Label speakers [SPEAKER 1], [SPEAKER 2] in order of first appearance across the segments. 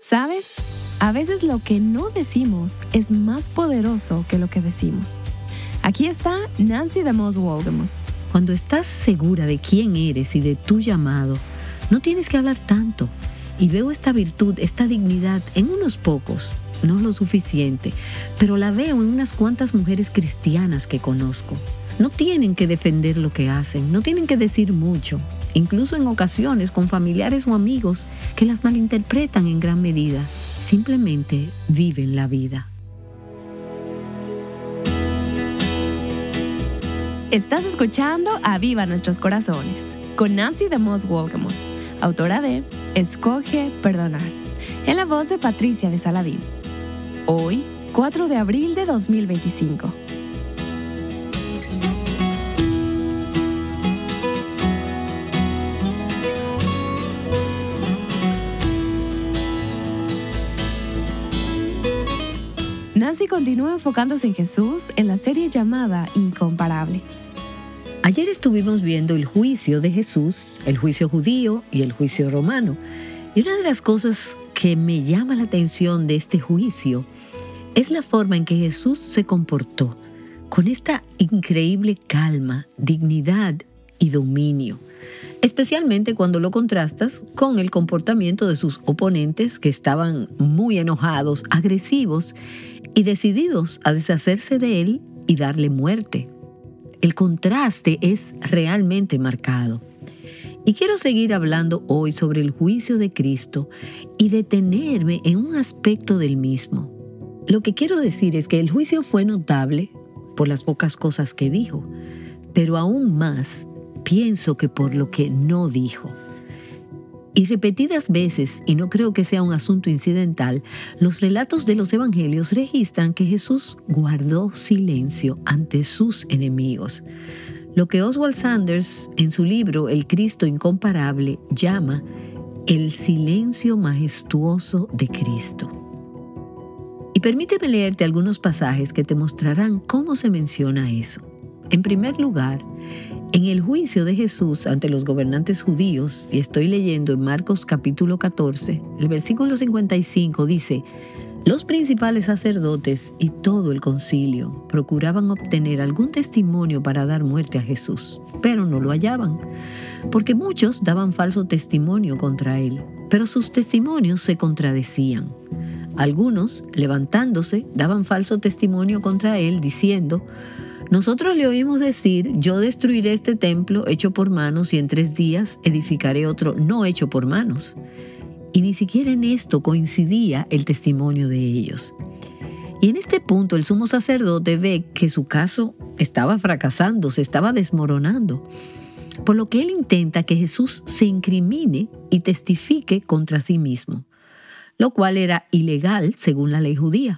[SPEAKER 1] ¿Sabes? A veces lo que no decimos es más poderoso que lo que decimos. Aquí está Nancy DeMoss Wolgemuth.
[SPEAKER 2] Cuando estás segura de quién eres y de tu llamado, no tienes que hablar tanto. Y veo esta virtud, esta dignidad en unos pocos, no lo suficiente, pero la veo en unas cuantas mujeres cristianas que conozco. No tienen que defender lo que hacen, no tienen que decir mucho, incluso en ocasiones con familiares o amigos que las malinterpretan en gran medida. Simplemente viven la vida.
[SPEAKER 1] Estás escuchando Aviva Nuestros Corazones con Nancy DeMoss Wolgemuth, autora de Escoge Perdonar, en la voz de Patricia de Saladín. Hoy, 4 de abril de 2025. Nancy continúa enfocándose en Jesús en la serie llamada Incomparable.
[SPEAKER 2] Ayer estuvimos viendo el juicio de Jesús, el juicio judío y el juicio romano. Y una de las cosas que me llama la atención de este juicio es la forma en que Jesús se comportó, con esta increíble calma, dignidad y dominio, especialmente cuando lo contrastas con el comportamiento de sus oponentes que estaban muy enojados, agresivos y decididos a deshacerse de él y darle muerte. El contraste es realmente marcado. Y quiero seguir hablando hoy sobre el juicio de Cristo y detenerme en un aspecto del mismo. Lo que quiero decir es que el juicio fue notable por las pocas cosas que dijo, pero aún más pienso que por lo que no dijo. Y repetidas veces, y no creo que sea un asunto incidental, los relatos de los evangelios registran que Jesús guardó silencio ante sus enemigos. Lo que Oswald Sanders, en su libro El Cristo Incomparable, llama el silencio majestuoso de Cristo. Y permíteme leerte algunos pasajes que te mostrarán cómo se menciona eso. En primer lugar, en el juicio de Jesús ante los gobernantes judíos, y estoy leyendo en Marcos capítulo 14, el versículo 55 dice: los principales sacerdotes y todo el concilio procuraban obtener algún testimonio para dar muerte a Jesús, pero no lo hallaban, porque muchos daban falso testimonio contra él, pero sus testimonios se contradecían. Algunos, levantándose, daban falso testimonio contra él, diciendo: nosotros le oímos decir, yo destruiré este templo hecho por manos y en 3 días edificaré otro no hecho por manos. Y ni siquiera en esto coincidía el testimonio de ellos. Y en este punto el sumo sacerdote ve que su caso estaba fracasando, se estaba desmoronando, por lo que él intenta que Jesús se incrimine y testifique contra sí mismo, lo cual era ilegal según la ley judía.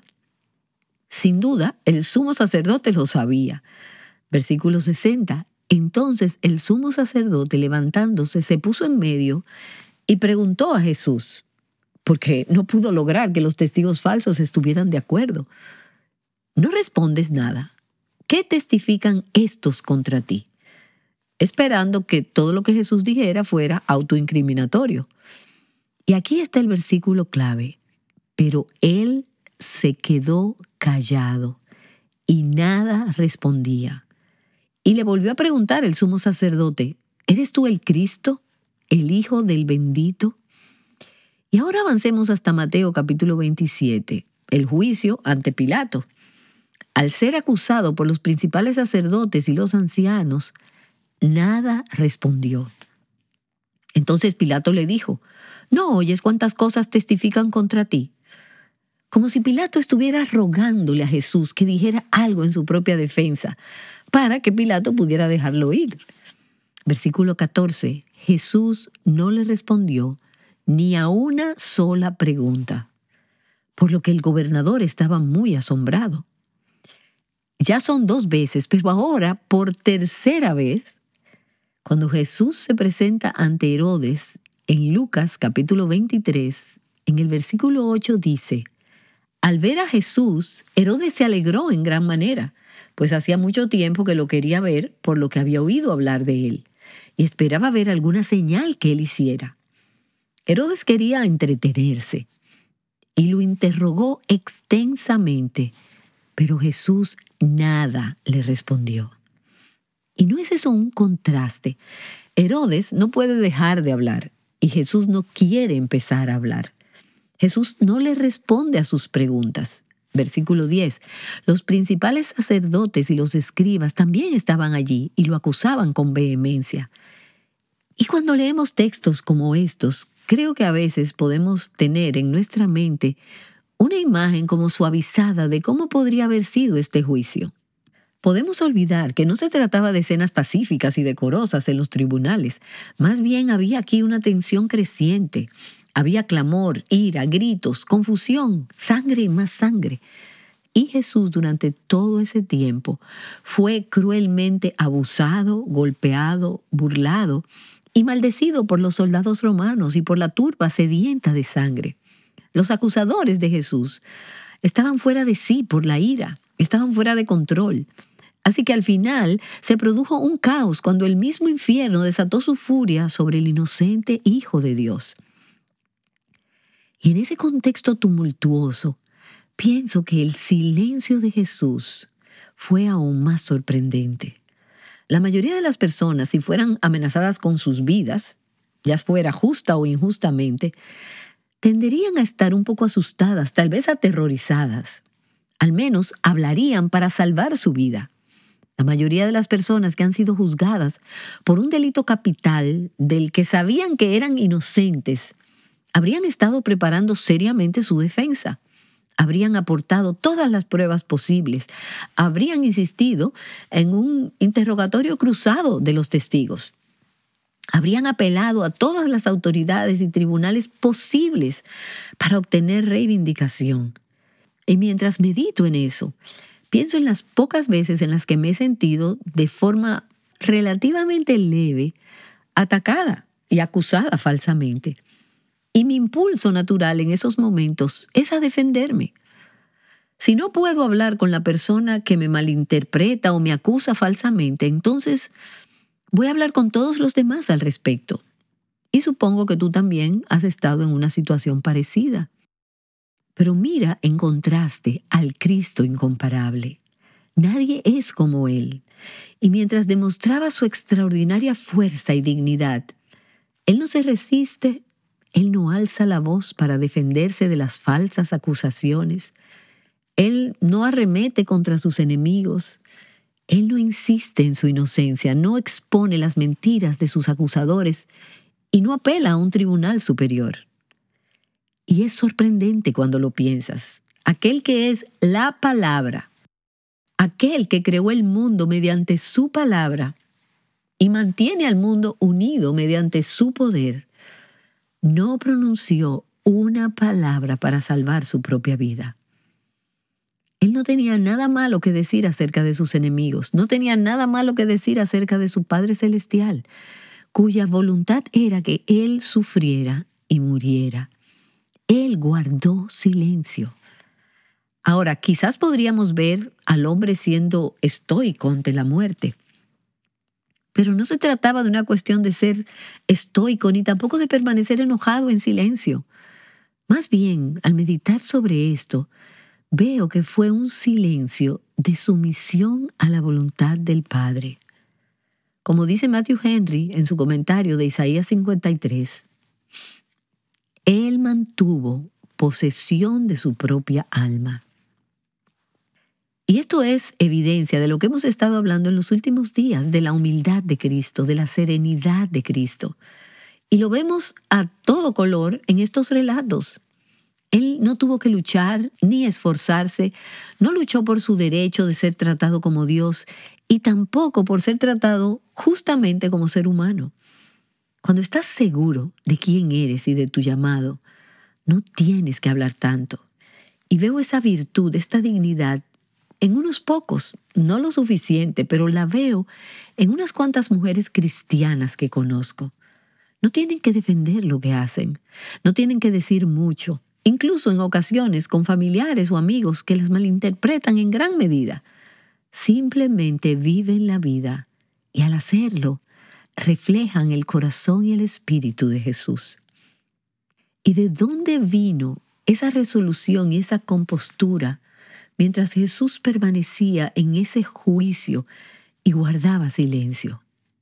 [SPEAKER 2] Sin duda, el sumo sacerdote lo sabía. Versículo 60. Entonces el sumo sacerdote, levantándose, se puso en medio y preguntó a Jesús, porque no pudo lograr que los testigos falsos estuvieran de acuerdo: ¿no respondes nada? ¿Qué testifican estos contra ti? Esperando que todo lo que Jesús dijera fuera autoincriminatorio. Y aquí está el versículo clave: pero él se quedó callado y nada respondía. Y le volvió a preguntar el sumo sacerdote: ¿eres tú el Cristo, el Hijo del Bendito? Y ahora avancemos hasta Mateo capítulo 27, el juicio ante Pilato. Al ser acusado por los principales sacerdotes y los ancianos, nada respondió. Entonces Pilato le dijo: ¿no oyes cuántas cosas testifican contra ti? Como si Pilato estuviera rogándole a Jesús que dijera algo en su propia defensa, para que Pilato pudiera dejarlo ir. Versículo 14. Jesús no le respondió ni a una sola pregunta, por lo que el gobernador estaba muy asombrado. Ya son 2 veces, pero ahora por 3ª vez, cuando Jesús se presenta ante Herodes, en Lucas capítulo 23, en el versículo 8 dice: al ver a Jesús, Herodes se alegró en gran manera, pues hacía mucho tiempo que lo quería ver por lo que había oído hablar de él, y esperaba ver alguna señal que él hiciera. Herodes quería entretenerse, y lo interrogó extensamente, pero Jesús nada le respondió. ¿Y no es eso un contraste? Herodes no puede dejar de hablar y Jesús no quiere empezar a hablar. Jesús no le responde a sus preguntas. Versículo 10. Los principales sacerdotes y los escribas también estaban allí y lo acusaban con vehemencia. Y cuando leemos textos como estos, creo que a veces podemos tener en nuestra mente una imagen como suavizada de cómo podría haber sido este juicio. Podemos olvidar que no se trataba de escenas pacíficas y decorosas en los tribunales. Más bien había aquí una tensión creciente. Había clamor, ira, gritos, confusión, sangre y más sangre. Y Jesús durante todo ese tiempo fue cruelmente abusado, golpeado, burlado y maldecido por los soldados romanos y por la turba sedienta de sangre. Los acusadores de Jesús estaban fuera de sí por la ira, estaban fuera de control. Así que al final se produjo un caos cuando el mismo infierno desató su furia sobre el inocente Hijo de Dios. Y en ese contexto tumultuoso, pienso que el silencio de Jesús fue aún más sorprendente. La mayoría de las personas, si fueran amenazadas con sus vidas, ya fuera justa o injustamente, tenderían a estar un poco asustadas, tal vez aterrorizadas. Al menos hablarían para salvar su vida. La mayoría de las personas que han sido juzgadas por un delito capital del que sabían que eran inocentes, habrían estado preparando seriamente su defensa. Habrían aportado todas las pruebas posibles. Habrían insistido en un interrogatorio cruzado de los testigos. Habrían apelado a todas las autoridades y tribunales posibles para obtener reivindicación. Y mientras medito en eso, pienso en las pocas veces en las que me he sentido de forma relativamente leve, atacada y acusada falsamente. Y mi impulso natural en esos momentos es a defenderme. Si no puedo hablar con la persona que me malinterpreta o me acusa falsamente, entonces voy a hablar con todos los demás al respecto. Y supongo que tú también has estado en una situación parecida. Pero mira en contraste al Cristo incomparable. Nadie es como Él. Y mientras demostraba su extraordinaria fuerza y dignidad, Él no se resiste. Él no alza la voz para defenderse de las falsas acusaciones. Él no arremete contra sus enemigos. Él no insiste en su inocencia, no expone las mentiras de sus acusadores y no apela a un tribunal superior. Y es sorprendente cuando lo piensas. Aquel que es la palabra, aquel que creó el mundo mediante su palabra y mantiene al mundo unido mediante su poder, no pronunció una palabra para salvar su propia vida. Él no tenía nada malo que decir acerca de sus enemigos, no tenía nada malo que decir acerca de su Padre Celestial, cuya voluntad era que Él sufriera y muriera. Él guardó silencio. Ahora, quizás podríamos ver al hombre siendo estoico ante la muerte, pero no se trataba de una cuestión de ser estoico ni tampoco de permanecer enojado en silencio. Más bien, al meditar sobre esto, veo que fue un silencio de sumisión a la voluntad del Padre. Como dice Matthew Henry en su comentario de Isaías 53, Él mantuvo posesión de su propia alma. Y esto es evidencia de lo que hemos estado hablando en los últimos días, de la humildad de Cristo, de la serenidad de Cristo. Y lo vemos a todo color en estos relatos. Él no tuvo que luchar ni esforzarse, no luchó por su derecho de ser tratado como Dios y tampoco por ser tratado justamente como ser humano. Cuando estás seguro de quién eres y de tu llamado, no tienes que hablar tanto. Y veo esa virtud, esta dignidad, en unos pocos, no lo suficiente, pero la veo en unas cuantas mujeres cristianas que conozco. No tienen que defender lo que hacen, no tienen que decir mucho, incluso en ocasiones con familiares o amigos que las malinterpretan en gran medida. Simplemente viven la vida y al hacerlo, reflejan el corazón y el espíritu de Jesús. ¿Y de dónde vino esa resolución y esa compostura mientras Jesús permanecía en ese juicio y guardaba silencio.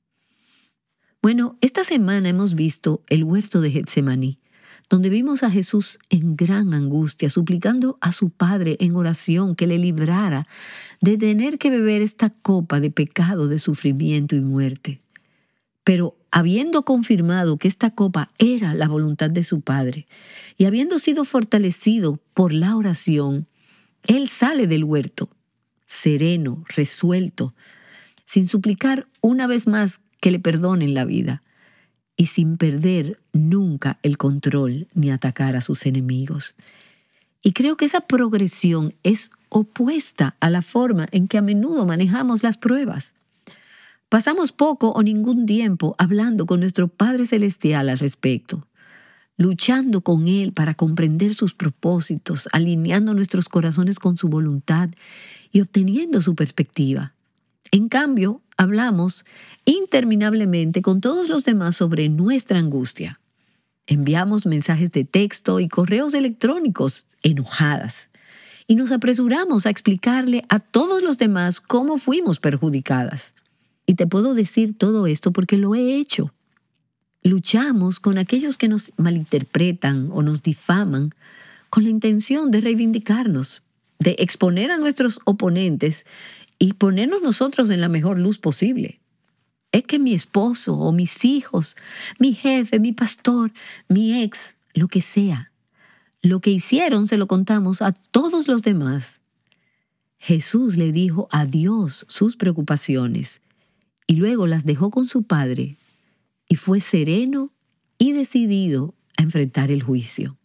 [SPEAKER 2] Bueno, esta semana hemos visto el huerto de Getsemaní, donde vimos a Jesús en gran angustia, suplicando a su Padre en oración que le librara de tener que beber esta copa de pecado, de sufrimiento y muerte. Pero habiendo confirmado que esta copa era la voluntad de su Padre y habiendo sido fortalecido por la oración, Él sale del huerto, sereno, resuelto, sin suplicar una vez más que le perdonen la vida y sin perder nunca el control ni atacar a sus enemigos. Y creo que esa progresión es opuesta a la forma en que a menudo manejamos las pruebas. Pasamos poco o ningún tiempo hablando con nuestro Padre Celestial al respecto, luchando con Él para comprender sus propósitos, alineando nuestros corazones con su voluntad y obteniendo su perspectiva. En cambio, hablamos interminablemente con todos los demás sobre nuestra angustia. Enviamos mensajes de texto y correos electrónicos enojadas y nos apresuramos a explicarle a todos los demás cómo fuimos perjudicadas. Y te puedo decir todo esto porque lo he hecho. Luchamos con aquellos que nos malinterpretan o nos difaman con la intención de reivindicarnos, de exponer a nuestros oponentes y ponernos nosotros en la mejor luz posible. Es que mi esposo o mis hijos, mi jefe, mi pastor, mi ex, lo que sea, lo que hicieron se lo contamos a todos los demás. Jesús le dijo a Dios sus preocupaciones y luego las dejó con su Padre y fue sereno y decidido a enfrentar el juicio.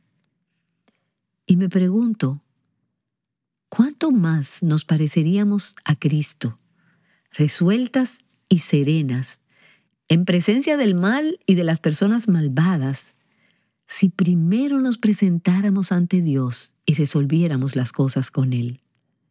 [SPEAKER 2] Y me pregunto, ¿cuánto más nos pareceríamos a Cristo, resueltas y serenas, en presencia del mal y de las personas malvadas, si primero nos presentáramos ante Dios y resolviéramos las cosas con Él?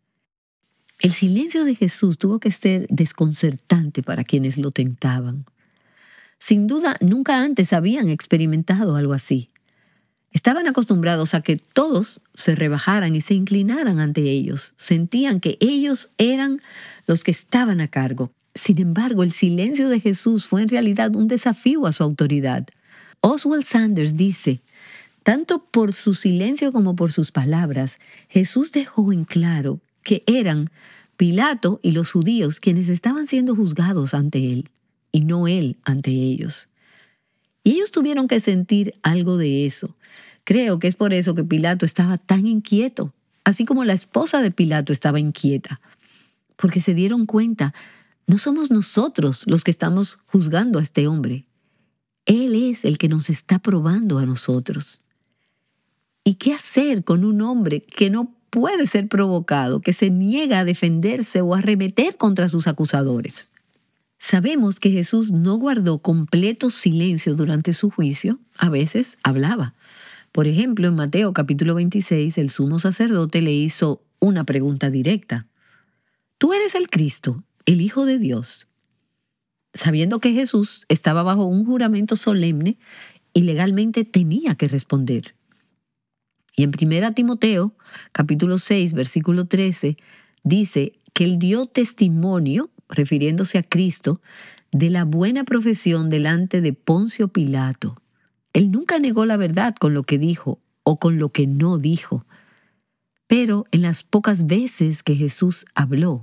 [SPEAKER 2] El silencio de Jesús tuvo que ser desconcertante para quienes lo tentaban. Sin duda, nunca antes habían experimentado algo así. Estaban acostumbrados a que todos se rebajaran y se inclinaran ante ellos. Sentían que ellos eran los que estaban a cargo. Sin embargo, el silencio de Jesús fue en realidad un desafío a su autoridad. Oswald Sanders dice, tanto por su silencio como por sus palabras, Jesús dejó en claro que eran Pilato y los judíos quienes estaban siendo juzgados ante él, y no él ante ellos. Y ellos tuvieron que sentir algo de eso. Creo que es por eso que Pilato estaba tan inquieto, así como la esposa de Pilato estaba inquieta, porque se dieron cuenta, no somos nosotros los que estamos juzgando a este hombre. Él es el que nos está probando a nosotros. ¿Y qué hacer con un hombre que no puede ser provocado, que se niega a defenderse o a arremeter contra sus acusadores? Sabemos que Jesús no guardó completo silencio durante su juicio, a veces hablaba. Por ejemplo, en Mateo capítulo 26, el sumo sacerdote le hizo una pregunta directa. ¿Tú eres el Cristo, el Hijo de Dios? Sabiendo que Jesús estaba bajo un juramento solemne y legalmente tenía que responder. Y en 1 Timoteo capítulo 6, versículo 13, dice que él dio testimonio, refiriéndose a Cristo, de la buena profesión delante de Poncio Pilato. Él nunca negó la verdad con lo que dijo o con lo que no dijo. Pero en las pocas veces que Jesús habló,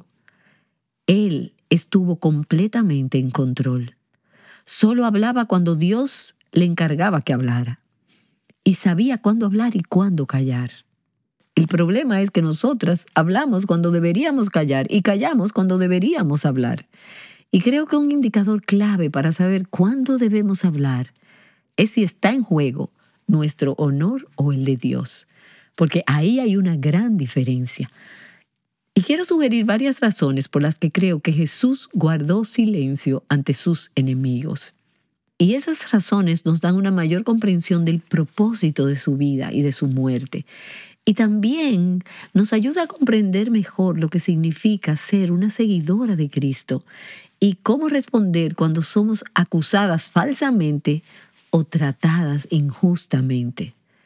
[SPEAKER 2] él estuvo completamente en control. Solo hablaba cuando Dios le encargaba que hablara. Y sabía cuándo hablar y cuándo callar. El problema es que nosotras hablamos cuando deberíamos callar y callamos cuando deberíamos hablar. Y creo que un indicador clave para saber cuándo debemos hablar es si está en juego nuestro honor o el de Dios, porque ahí hay una gran diferencia. Y quiero sugerir varias razones por las que creo que Jesús guardó silencio ante sus enemigos. Y esas razones nos dan una mayor comprensión del propósito de su vida y de su muerte. Y también nos ayuda a comprender mejor lo que significa ser una seguidora de Cristo y cómo responder cuando somos acusadas falsamente o tratadas injustamente.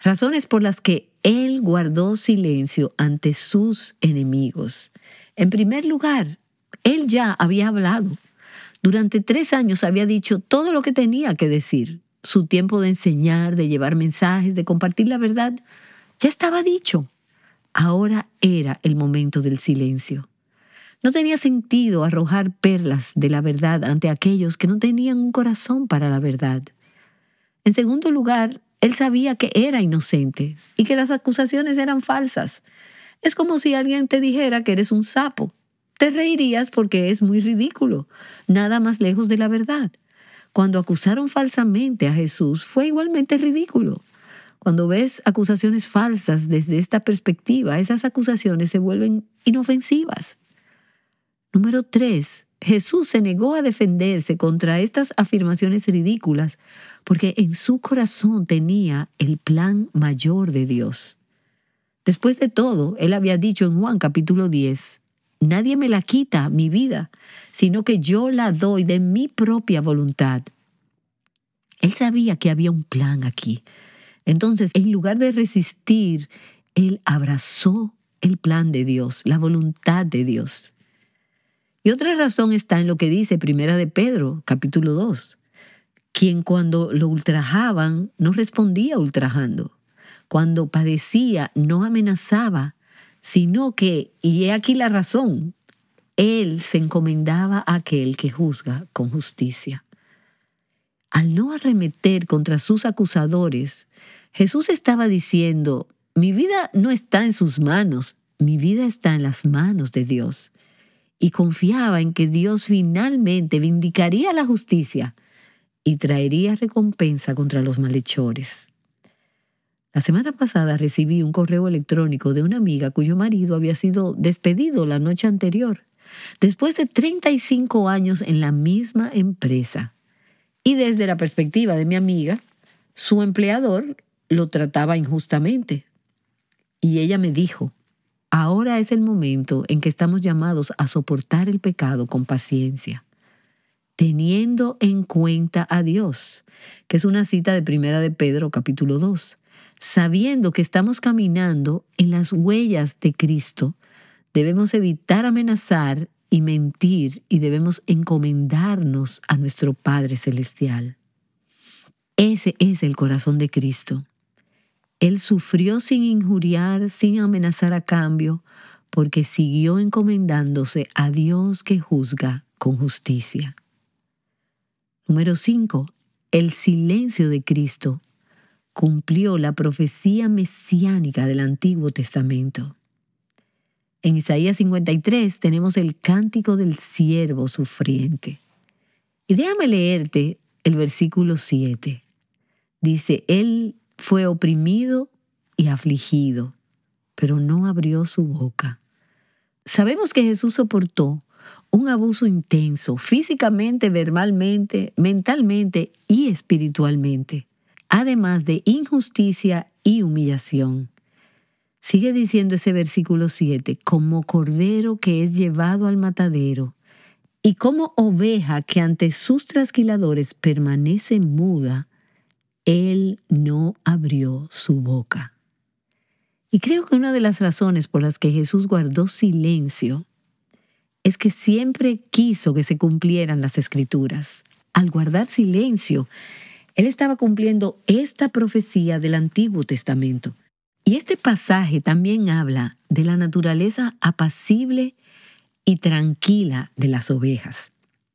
[SPEAKER 2] Razones por las que él guardó silencio ante sus enemigos. En primer lugar, él ya había hablado. Durante 3 años había dicho todo lo que tenía que decir. Su tiempo de enseñar, de llevar mensajes, de compartir la verdad, ya estaba dicho. Ahora era el momento del silencio. No tenía sentido arrojar perlas de la verdad ante aquellos que no tenían un corazón para la verdad. En segundo lugar, él sabía que era inocente y que las acusaciones eran falsas. Es como si alguien te dijera que eres un sapo. Te reirías porque es muy ridículo, nada más lejos de la verdad. Cuando acusaron falsamente a Jesús, fue igualmente ridículo. Cuando ves acusaciones falsas desde esta perspectiva, esas acusaciones se vuelven inofensivas. Número 3. Jesús se negó a defenderse contra estas afirmaciones ridículas porque en su corazón tenía el plan mayor de Dios. Después de todo, él había dicho en Juan capítulo 10, nadie me la quita, mi vida, sino que yo la doy de mi propia voluntad. Él sabía que había un plan aquí. Entonces, en lugar de resistir, él abrazó el plan de Dios, la voluntad de Dios. Y otra razón está en lo que dice Primera de Pedro, capítulo 2, quien cuando lo ultrajaban no respondía ultrajando. Cuando padecía no amenazaba, sino que, y he aquí la razón, él se encomendaba a aquel que juzga con justicia. Al no arremeter contra sus acusadores, Jesús estaba diciendo, mi vida no está en sus manos, mi vida está en las manos de Dios. Y confiaba en que Dios finalmente vindicaría la justicia y traería recompensa contra los malhechores. La semana pasada recibí un correo electrónico de una amiga cuyo marido había sido despedido la noche anterior, después de 35 años en la misma empresa. Y desde la perspectiva de mi amiga, su empleador lo trataba injustamente. Y ella me dijo, ahora es el momento en que estamos llamados a soportar el pecado con paciencia, teniendo en cuenta a Dios, que es una cita de Primera de Pedro, capítulo 2. Sabiendo que estamos caminando en las huellas de Cristo, debemos evitar amenazar y mentir y debemos encomendarnos a nuestro Padre Celestial. Ese es el corazón de Cristo. Él sufrió sin injuriar, sin amenazar a cambio, porque siguió encomendándose a Dios que juzga con justicia. Número 5. El silencio de Cristo cumplió la profecía mesiánica del Antiguo Testamento. En Isaías 53 tenemos el cántico del siervo sufriente. Y déjame leerte el versículo 7. Dice, Él fue oprimido y afligido, pero no abrió su boca. Sabemos que Jesús soportó un abuso intenso, físicamente, verbalmente, mentalmente y espiritualmente, además de injusticia y humillación. Sigue diciendo ese versículo 7, como cordero que es llevado al matadero, y como oveja que ante sus trasquiladores permanece muda, Él no abrió su boca. Y creo que una de las razones por las que Jesús guardó silencio es que siempre quiso que se cumplieran las Escrituras. Al guardar silencio, Él estaba cumpliendo esta profecía del Antiguo Testamento. Y este pasaje también habla de la naturaleza apacible y tranquila de las ovejas.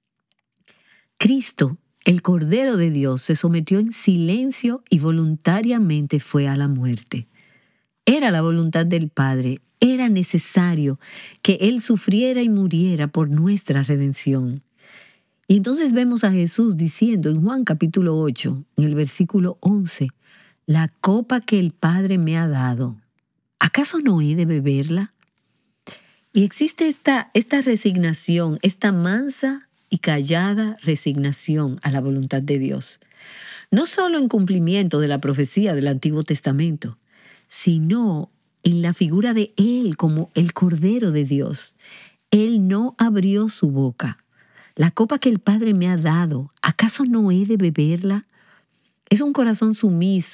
[SPEAKER 2] Cristo, el Cordero de Dios, se sometió en silencio y voluntariamente fue a la muerte. Era la voluntad del Padre, era necesario que Él sufriera y muriera por nuestra redención. Y entonces vemos a Jesús diciendo en Juan capítulo 8, en el versículo 11, la copa que el Padre me ha dado, ¿acaso no he de beberla? Y existe esta resignación, esta mansa y callada resignación a la voluntad de Dios. No solo en cumplimiento de la profecía del Antiguo Testamento, sino en la figura de Él como el Cordero de Dios. Él no abrió su boca. La copa que el Padre me ha dado, ¿acaso no he de beberla? Es un corazón sumiso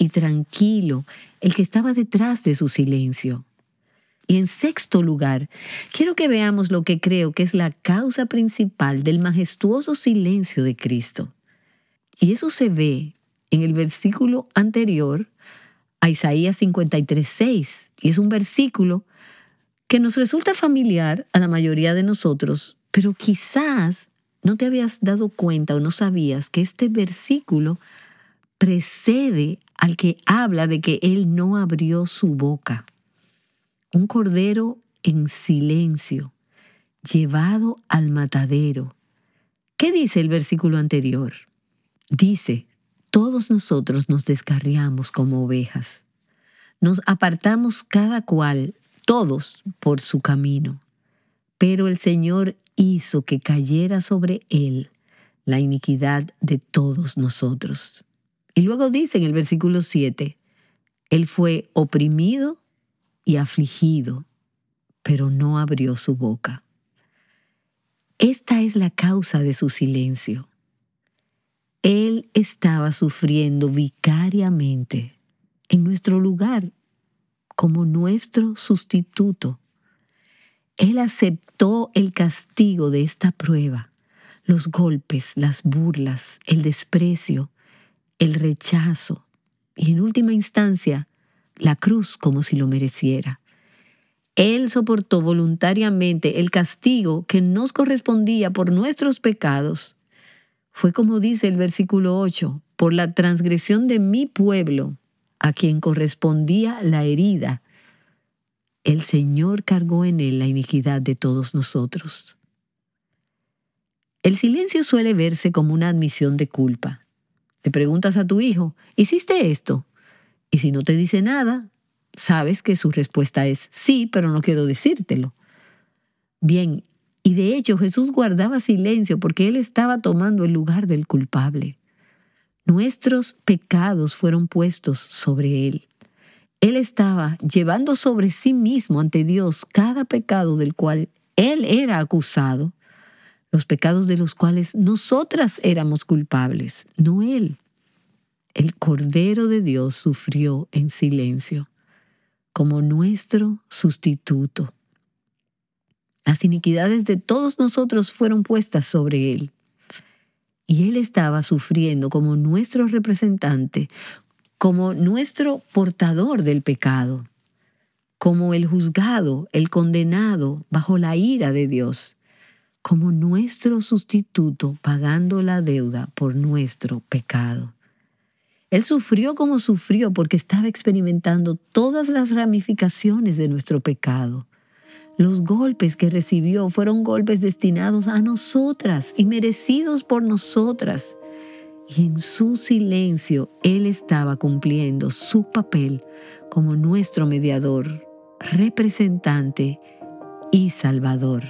[SPEAKER 2] y tranquilo el que estaba detrás de su silencio. Y en sexto lugar, quiero que veamos lo que creo que es la causa principal del majestuoso silencio de Cristo. Y eso se ve en el versículo anterior a Isaías 53:6. Y es un versículo que nos resulta familiar a la mayoría de nosotros, pero quizás no te habías dado cuenta o no sabías que este versículo precede al que habla de que Él no abrió su boca. Un cordero en silencio, llevado al matadero. ¿Qué dice el versículo anterior? Dice, todos nosotros nos descarriamos como ovejas. Nos apartamos cada cual, todos, por su camino. Pero el Señor hizo que cayera sobre Él la iniquidad de todos nosotros. Y luego dice en el versículo 7, Él fue oprimido y afligido, pero no abrió su boca. Esta es la causa de su silencio. Él estaba sufriendo vicariamente en nuestro lugar como nuestro sustituto. Él aceptó el castigo de esta prueba, los golpes, las burlas, el desprecio, el rechazo y en última instancia, la cruz como si lo mereciera. Él soportó voluntariamente el castigo que nos correspondía por nuestros pecados. Fue como dice el versículo 8, por la transgresión de mi pueblo, a quien correspondía la herida. El Señor cargó en Él la iniquidad de todos nosotros. El silencio suele verse como una admisión de culpa. Te preguntas a tu hijo, ¿hiciste esto? Y si no te dice nada, sabes que su respuesta es sí, pero no quiero decírtelo. Bien, y de hecho Jesús guardaba silencio porque Él estaba tomando el lugar del culpable. Nuestros pecados fueron puestos sobre Él. Él estaba llevando sobre sí mismo ante Dios cada pecado del cual Él era acusado, los pecados de los cuales nosotras éramos culpables, no Él. El Cordero de Dios sufrió en silencio, como nuestro sustituto. Las iniquidades de todos nosotros fueron puestas sobre Él. Y Él estaba sufriendo como nuestro representante, como nuestro portador del pecado, como el juzgado, el condenado bajo la ira de Dios, como nuestro sustituto pagando la deuda por nuestro pecado. Él sufrió como sufrió porque estaba experimentando todas las ramificaciones de nuestro pecado. Los golpes que recibió fueron golpes destinados a nosotras y merecidos por nosotras. Y en su silencio, Él estaba cumpliendo su papel como nuestro mediador, representante y salvador.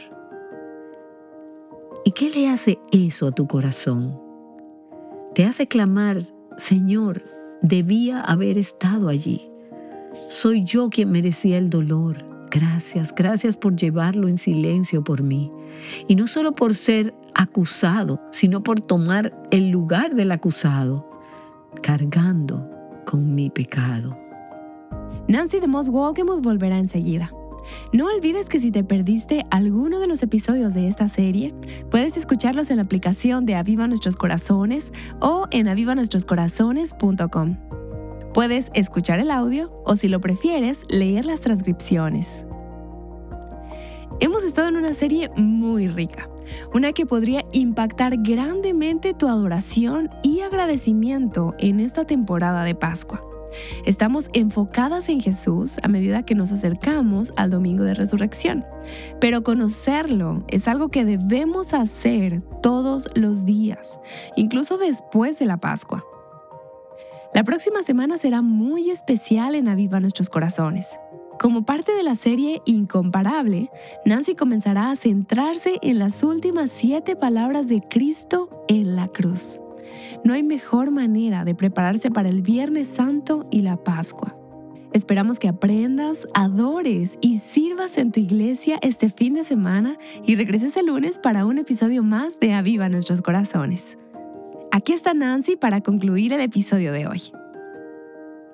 [SPEAKER 2] ¿Y qué le hace eso a tu corazón? Te hace clamar, Señor, debía haber estado allí. Soy yo quien merecía el dolor. Gracias por llevarlo en silencio por mí. Y no solo por ser acusado, sino por tomar el lugar del acusado, cargando con mi pecado.
[SPEAKER 1] Nancy DeMoss Wolgemuth volverá enseguida. No olvides que si te perdiste alguno de los episodios de esta serie, puedes escucharlos en la aplicación de Aviva Nuestros Corazones o en avivanuestroscorazones.com. Puedes escuchar el audio o, si lo prefieres, leer las transcripciones. Hemos estado en una serie muy rica, una que podría impactar grandemente tu adoración y agradecimiento en esta temporada de Pascua. Estamos enfocadas en Jesús a medida que nos acercamos al Domingo de Resurrección, pero conocerlo es algo que debemos hacer todos los días, incluso después de la Pascua. La próxima semana será muy especial en Aviva Nuestros Corazones. Como parte de la serie Incomparable, Nancy comenzará a centrarse en las últimas 7 palabras de Cristo en la cruz. No hay mejor manera de prepararse para el Viernes Santo y la Pascua. Esperamos que aprendas, adores y sirvas en tu iglesia este fin de semana y regreses el lunes para un episodio más de Aviva Nuestros Corazones. Aquí está Nancy para concluir el episodio de hoy.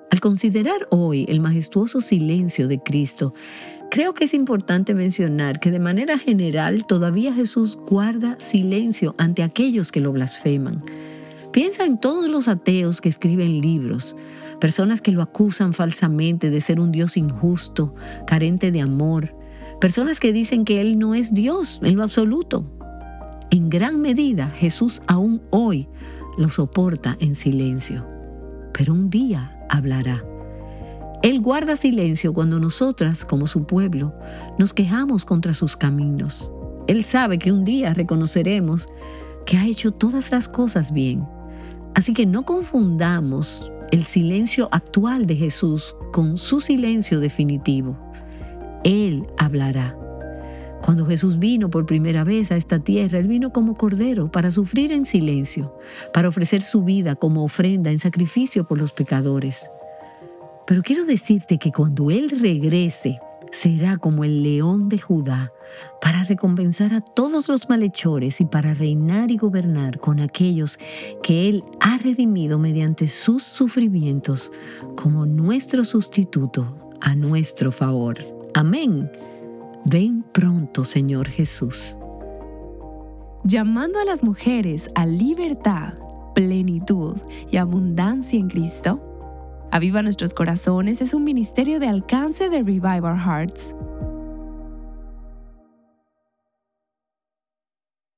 [SPEAKER 2] Al considerar hoy el majestuoso silencio de Cristo, creo que es importante mencionar que de manera general todavía Jesús guarda silencio ante aquellos que lo blasfeman. Piensa en todos los ateos que escriben libros, personas que lo acusan falsamente de ser un Dios injusto, carente de amor, personas que dicen que Él no es Dios en lo absoluto. En gran medida, Jesús aún hoy lo soporta en silencio, pero un día hablará. Él guarda silencio cuando nosotras, como su pueblo, nos quejamos contra sus caminos. Él sabe que un día reconoceremos que ha hecho todas las cosas bien. Así que no confundamos el silencio actual de Jesús con su silencio definitivo. Él hablará. Cuando Jesús vino por primera vez a esta tierra, Él vino como cordero para sufrir en silencio, para ofrecer su vida como ofrenda en sacrificio por los pecadores. Pero quiero decirte que cuando Él regrese, será como el león de Judá, para recompensar a todos los malhechores y para reinar y gobernar con aquellos que Él ha redimido mediante sus sufrimientos como nuestro sustituto a nuestro favor. Amén. Ven pronto, Señor Jesús.
[SPEAKER 1] Llamando a las mujeres a libertad, plenitud y abundancia en Cristo. Aviva Nuestros Corazones es un ministerio de alcance de Revive Our Hearts.